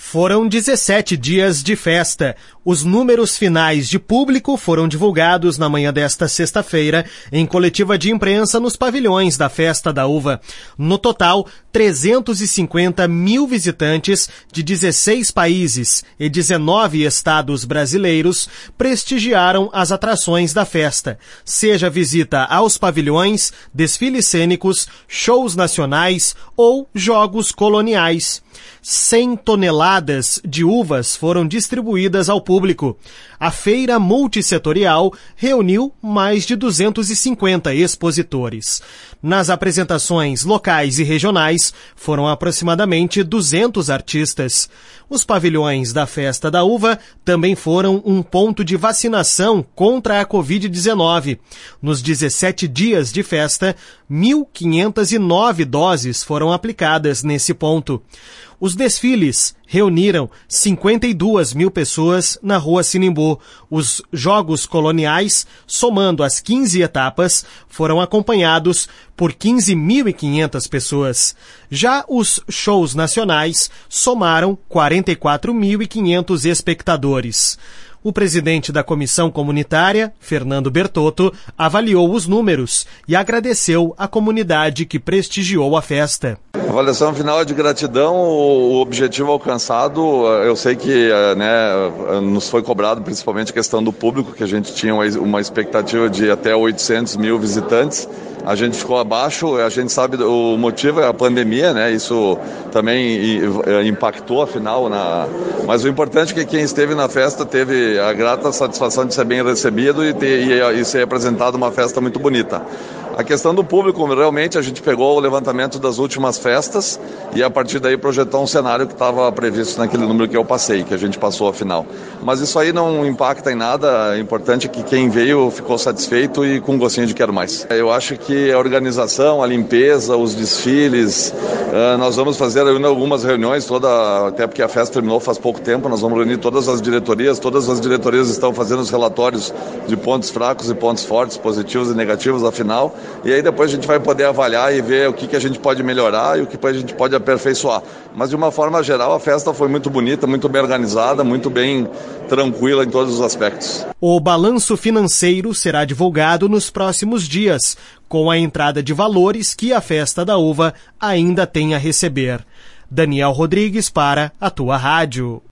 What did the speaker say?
Foram 17 dias de festa. Os números finais de público foram divulgados na manhã desta sexta-feira em coletiva de imprensa nos pavilhões da Festa da Uva. No total, 350 mil visitantes de 16 países e 19 estados brasileiros prestigiaram as atrações da festa, seja visita aos pavilhões, desfiles cênicos, shows nacionais ou jogos coloniais. 100 toneladas de uvas foram distribuídas ao público. A feira multissetorial reuniu mais de 250 expositores. Nas apresentações locais e regionais, foram aproximadamente 200 artistas. Os pavilhões da Festa da Uva também foram um ponto de vacinação contra a Covid-19. Nos 17 dias de festa, 1.509 doses foram aplicadas nesse ponto. Os desfiles reuniram 52 mil pessoas na Rua Sinimbu. Os Jogos Coloniais, somando as 15 etapas, foram acompanhados por 15.500 pessoas. Já os shows nacionais somaram 44.500 espectadores. O presidente da Comissão Comunitária, Fernando Bertotto, avaliou os números e agradeceu a comunidade que prestigiou a festa. A avaliação final é de gratidão, o objetivo alcançado, eu sei que nos foi cobrado principalmente a questão do público, que a gente tinha uma expectativa de até 800 mil visitantes. A gente ficou abaixo, a gente sabe o motivo é a pandemia, isso também impactou afinal, mas o importante é que quem esteve na festa teve a grata satisfação de ser bem recebido e ser apresentado uma festa muito bonita. A questão do público, realmente a gente pegou o levantamento das últimas festas e a partir daí projetou um cenário que estava previsto naquele número que eu passei, que a gente passou afinal. Mas isso aí não impacta em nada, o importante é que quem veio ficou satisfeito e com um gostinho de quero mais. Eu acho que a organização, a limpeza, os desfiles, nós vamos fazer algumas reuniões, até porque a festa terminou faz pouco tempo, nós vamos reunir todas as diretorias estão fazendo os relatórios de pontos fracos e pontos fortes, positivos e negativos afinal. E aí depois a gente vai poder avaliar e ver o que a gente pode melhorar e o que a gente pode aperfeiçoar. Mas de uma forma geral a festa foi muito bonita, muito bem organizada, muito bem tranquila em todos os aspectos. O balanço financeiro será divulgado nos próximos dias, com a entrada de valores que a Festa da Uva ainda tem a receber. Daniel Rodrigues para a Tua Rádio.